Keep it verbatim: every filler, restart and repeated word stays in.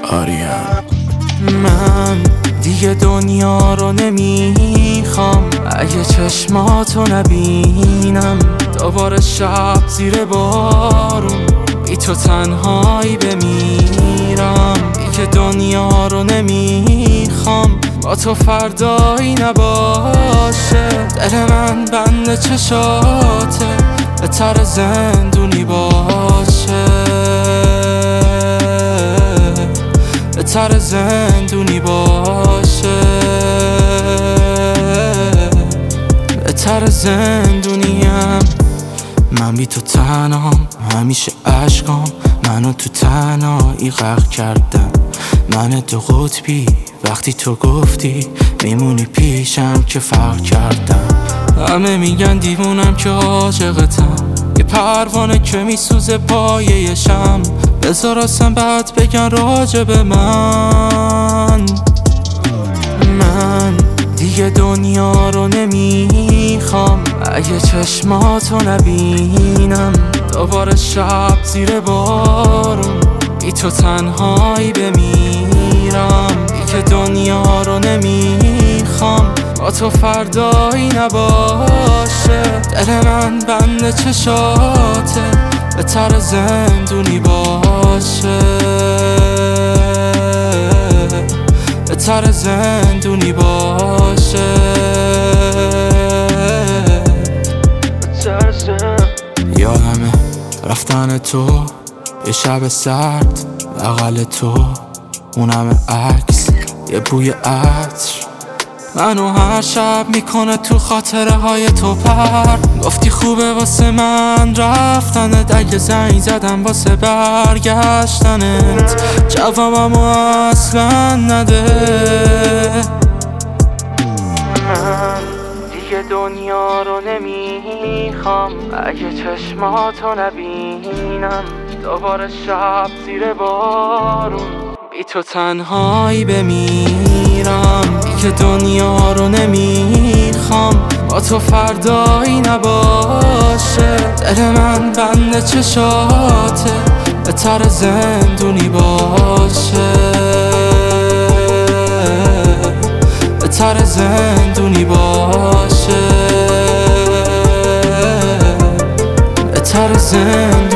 آریان. من دیگه دنیا رو نمیخوام، اگه چشماتو نبینم دوباره شب زیر بارون بی تو تنهایی بمیرم. دیگه دنیا رو نمیخوام، با تو فردایی نباشه. دل من بند چشاته، بهتر زندونی باشه، بهتر زندونی باشه، بهتر زندونیم. من بی تو تنهام، همیشه عشقام منو تو تنهایی غرق کردن. من دو قطبی وقتی تو گفتی میمونی پیشم که فرق کردم. همه میگن دیوونم که عاشقتم، یه پروانه که میسوزه پایه شم. بذار اصلا بعد بگن راجب من. من دیگه دنیا رو نمیخوام، اگه چشماتو نبینم دوباره شب زیر بارون بی تو تنهایی بمیرم. دیگه دنیا رو نمیخوام، با تو فردایی نباشه. دل من بند چشاته، بهتر زندونی باشه، بهتر زندونی باشه. یادمه رفتن تو یه شب سرد بغل تو، اون همه عکس یه بوی عطر منو هر شب میکنه تو خاطره های تو پر. گفتی خوبه واسه من رفتنت، اگه زنگ زدم واسه برگشتنت جوابمو اصلا نده. من دیگه دنیا رو نمیخوام، اگه چشماتو نبینم دوباره شب زیر بارون بی تو تنهایی بمیرم. دیگه دنیا رو نمیخوام، با تو فردایی نباشه. دل من بند چشاته، بهتر زندونی باشه، بهتر زندونی باشه، بهتر زندونی